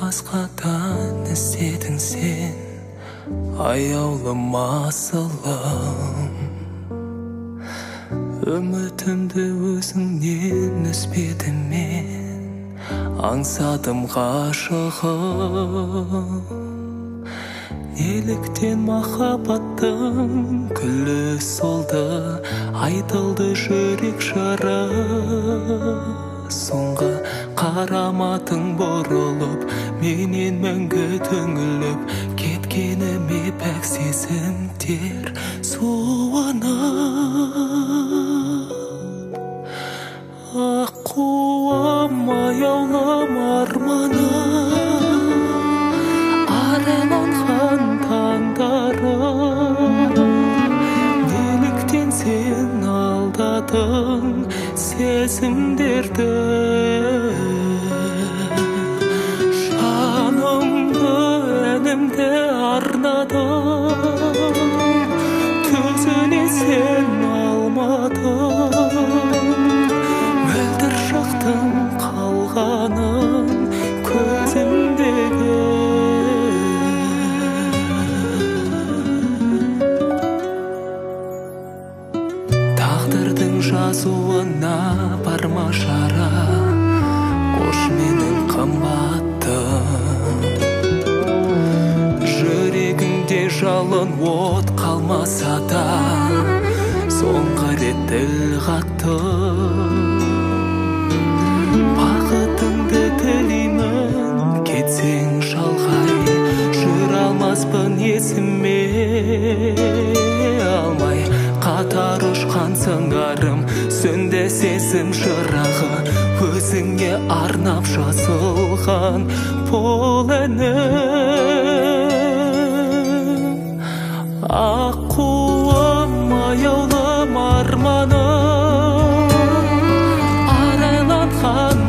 басқадан іздедің сен, аяулым асылым. Үмітімді өзіңнен үзбедім мен, аңсадым ғашығым. Неліктен махаббаттың күлі солды, айтылды жүрек жары. Соңғы қараматың бұрылып, менен мәңгі түңіліп, кеткеніме пәк сезімдер суынып. Аққуым аяулым арманым, араланған таңдарым. Неліктен сен алдадың сезімдерді, жанымды әнімді арнадым, төзіне сен алмадың. Мөлдір шақтың қалғанын көзімдегі. Тағдырдың жазуына барма жара, қош менің қымбаттым. Жүрегіңде жалын от қалмаса да, соңғы рет тіл қаттым. Бақытыңды тілеймін, кетсең шалғай, жүре алмаспын есіме алмай. Қатар ұшқан сыңарым, сөнді сезім шырағы, өзіңе арнап жазылған бұл әнім. Аққуым аяулым арманым, арайланған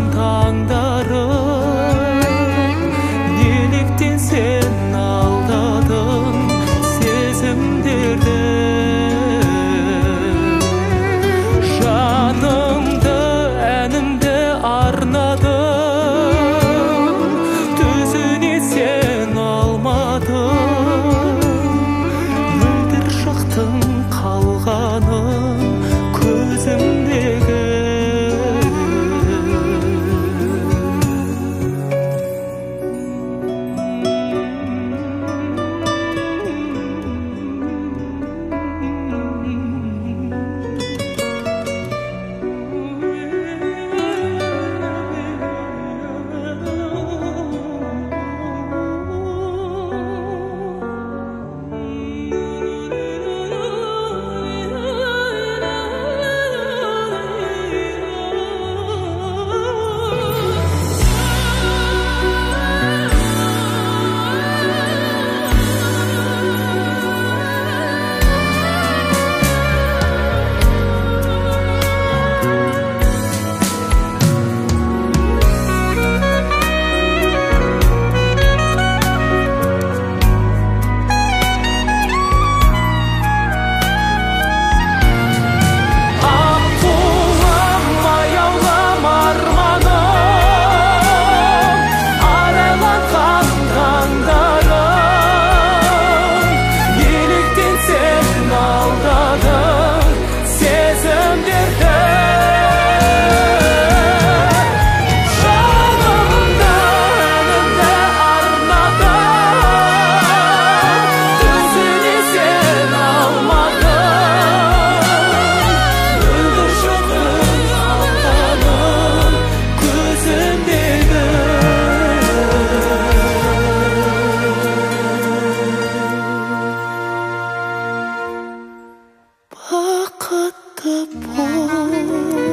таңдарым. Неліктен сен алдадың сезімдерді, жанымды әнімді арнадым, төзіне сен алмадың. Мөлдір шақтың қалғанын көзімдегі. Бақытты бол.